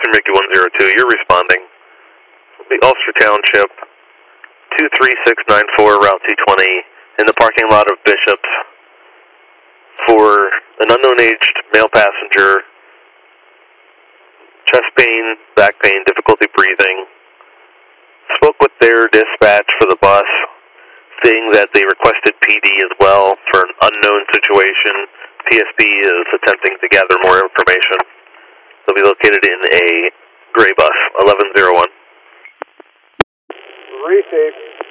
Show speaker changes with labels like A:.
A: Western Mickey 102, you're responding. The Ulster Township, 23694, Route 220, in the parking lot of Bishop's for an unknown aged male passenger, chest pain, back pain, difficulty breathing. Spoke with their dispatch for the bus, saying that they requested PD as well for an unknown situation. PSP is attempting to gather more information. They'll be located in a gray bus, 1101.
B: Resafe.